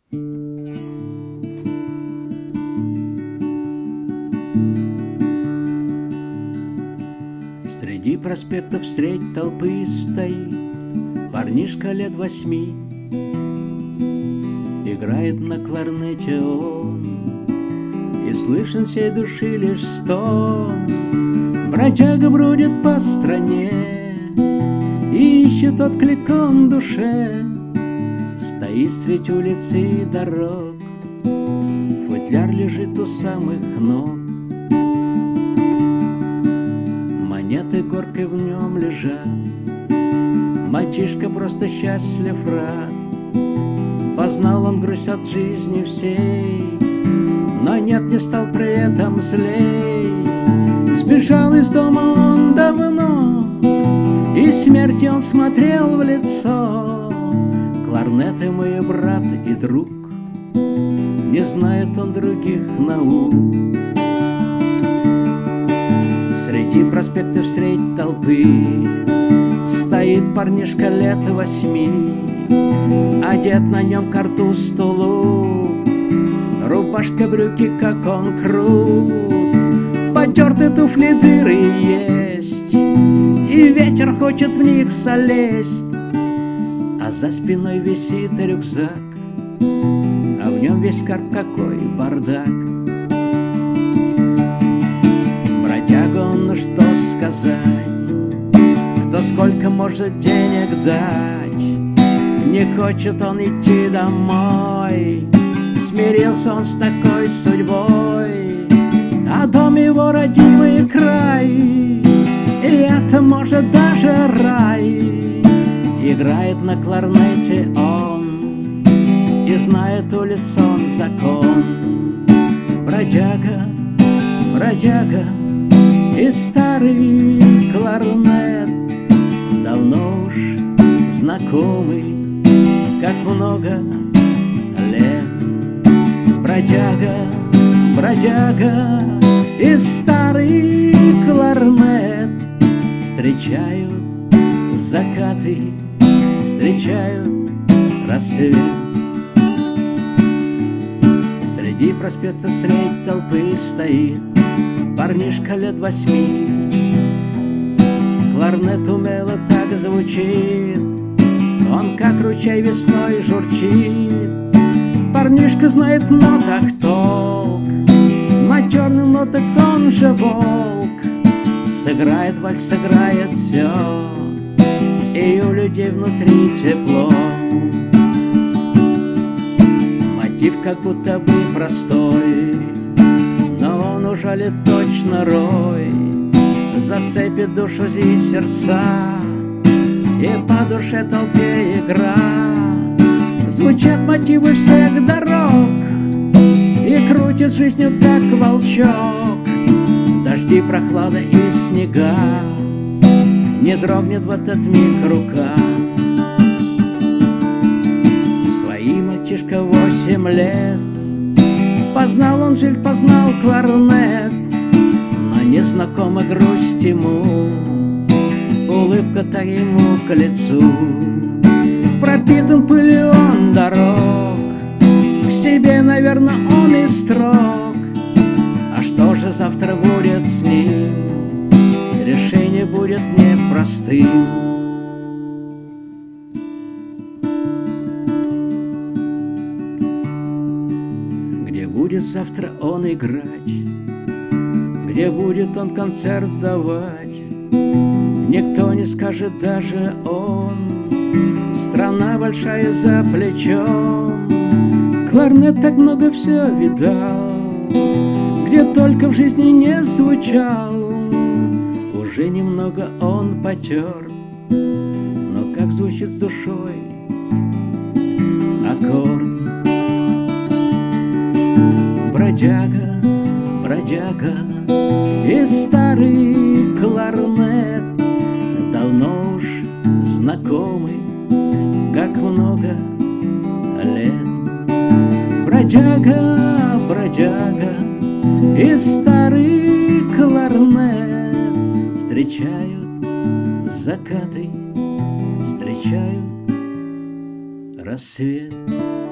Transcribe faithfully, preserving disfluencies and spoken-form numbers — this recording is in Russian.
Среди проспектов средь толпы стоит парнишка лет восьми. Играет на кларнете он, и слышен всей души лишь стон. Бродяга бродит по стране и ищет отклик он душе. Стоит средь улицы и дорог, футляр лежит у самых ног. Монеты горкой в нем лежат, мальчишка просто счастлив, рад. Познал он грусть от жизни всей, но нет, не стал при этом злей. Сбежал из дома он давно, и смерти он смотрел в лицо. Кларнет мой брат и друг, не знает он других наук. Среди проспектов средь толпы стоит парнишка лет восьми. Одет на нем картуз тулуп, рубашка, брюки, как он крут. Потерты туфли, дыры есть, и ветер хочет в них залезть. А за спиной висит рюкзак, а в нем весь скарб, какой бардак. Бродяга он, ну что сказать, кто сколько может денег дать. Не хочет он идти домой, смирился он с такой судьбой. А дом его родимый край, и это может даже рай. Играет на кларнете он, и знает улиц он закон. Бродяга, бродяга, и старый кларнет давно уж знакомый, как много лет. Бродяга, бродяга, и старый кларнет встречают закаты, встречают рассвет. Среди проспектов средь толпы стоит парнишка лет восьми. Кларнет умело так звучит, он как ручей весной журчит. Парнишка знает в нотах толк, на черных нотах он же волк. Сыграет вальс, сыграет все, и у людей внутри тепло. Мотив как будто бы простой, но он ужалит точно рой. Зацепит душу и сердца, и по душе толпе игра. Звучат мотивы всех дорог, и крутит жизнью как волчок. Дожди, прохлада и снега, не дрогнет в этот миг рука. Свои мальчишка восемь лет, познал он жизнь, познал кларнет. Но незнакома грусть ему, улыбка-то ему к лицу. Пропитан пылью он дорог, к себе, наверное, он и строг. А что же завтра будет с ним? Решение будет непростым. Где будет завтра он играть? Где будет он концерт давать? Никто не скажет, даже он. Страна большая за плечом, кларнет так много все видал, где только в жизни не звучал. Уже немного он потер, но как звучит с душой аккорд. Бродяга, бродяга, и старый кларнет давно уж знакомый, как много лет. Бродяга, бродяга, и старый кларнет встречают закаты, встречают рассвет.